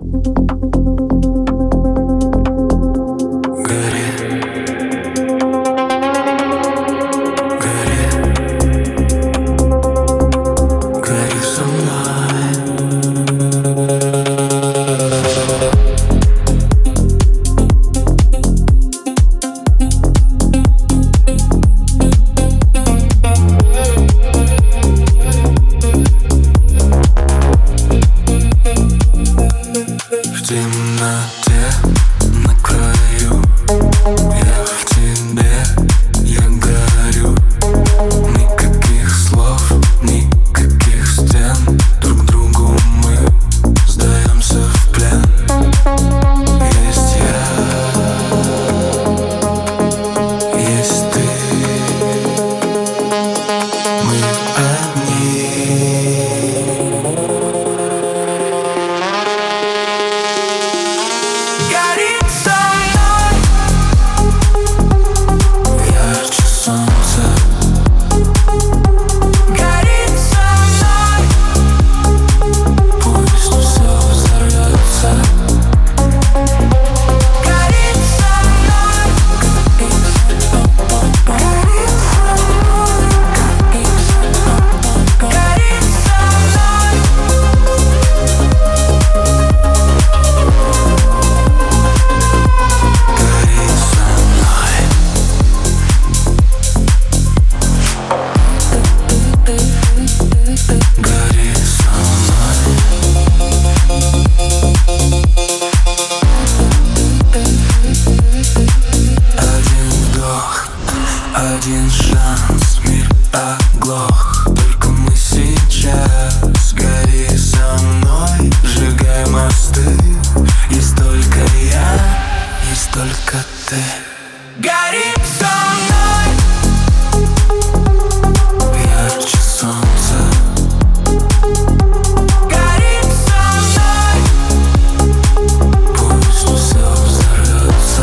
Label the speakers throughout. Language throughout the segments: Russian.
Speaker 1: В темноте на краю я в тебе, я горю. Никаких слов, никаких стен. Друг другу мы сдаемся в плен. Есть я, есть ты. Мы одни. Один шанс, мир оглох. Только мы сейчас. Гори со мной, сжигай мосты. Есть только я, есть только ты. Гори со мной, ярче солнца. Гори со мной, пусть все взорвется.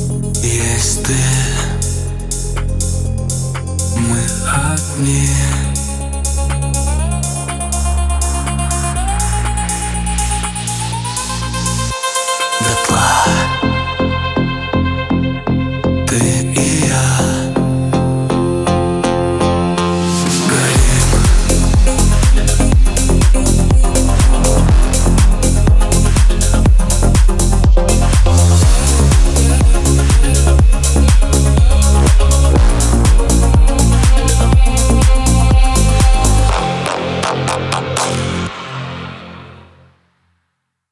Speaker 1: Есть ты, мы одни.